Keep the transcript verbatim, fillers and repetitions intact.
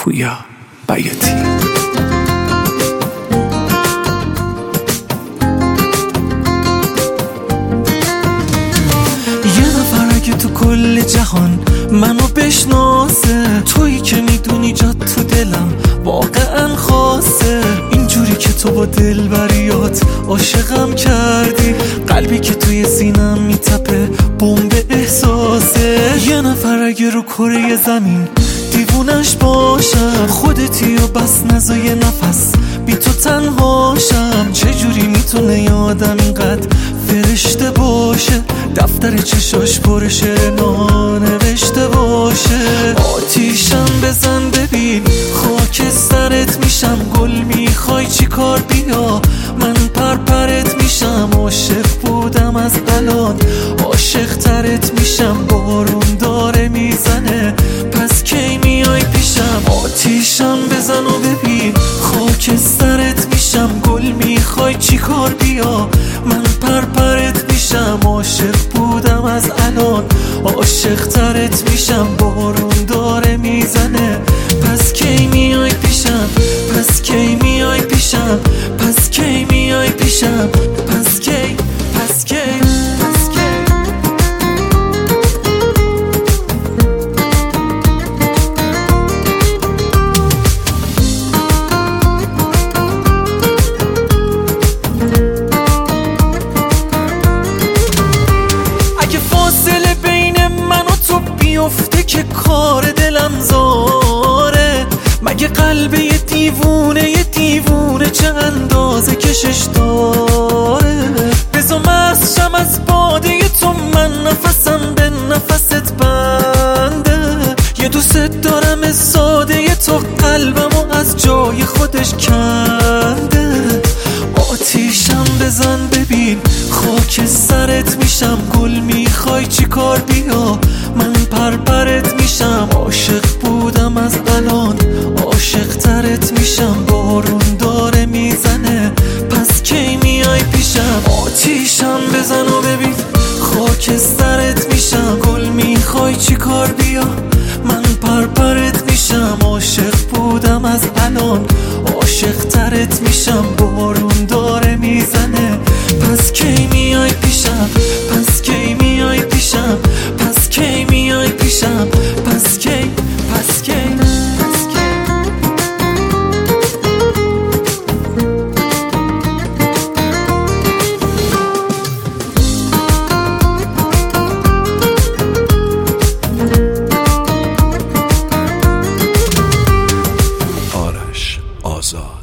پویا بیاتی. که تو کل جهان منو بشناسه، تویی که میدونی جات تو دلم واقعا خاصه. اینجوری که تو با دلبریات عاشقم کردی، قلبی که توی سینم میتپه بمب احساسه. یه نفر اگه رو کره زمین دیوونش باشم، خودتی و بس نزای نفس بی تو تنهاشم. چجوری میتونه یه آدم اینقدر فرشته باشه، دفتر چشاش پر شعر نانوشته باشه. آتیشم بزن ببین خاک سرت میشم، گل میخوای چی کار بیا من پرپرت میشم. عاشق بودم از الان عاشق ترت میشم، بارون داره میزنه پس کی میای پیشم. آتیشم بزن و ببین خاک سرت میشم، گل میخوای چی کار بیا من پرپرت میشم. عاشق بودم از الان عاشق ترت میشم، بارون داره میزنه پس کی میای پیشم، پس کی میای پیشم، پس کی میای پیشم، پس کی پس کی پس کی. بیفته که کار دلم زاره، مگه قلب یه دیوونه یه دیوونه چه اندازه کشش داره. بزا مست شم از باده تو، من نفسم به نفست بنده. یه دوست دارم ساده تو، قلبمو از جای خودش کنده. آتیشم بزن ببین خاک سرت میشم، گل میخوای چی کار بیا من پرپرت میشم. عاشق بودم از الان عاشق ترت میشم، بارون داره میزنه پس کی میای پیشم. آتیشم بزن و ببین خاک سرت میشم، گل میخوای چی کار بیا من پرپرت میشم. عاشق بودم از الان عاشق ترت میشم، بارون داره میزنه پس کی میای پیشم، پس کی میای پیشم، پس کی میای پیشم، پس کی پس کی پس کی. آرش آزاد.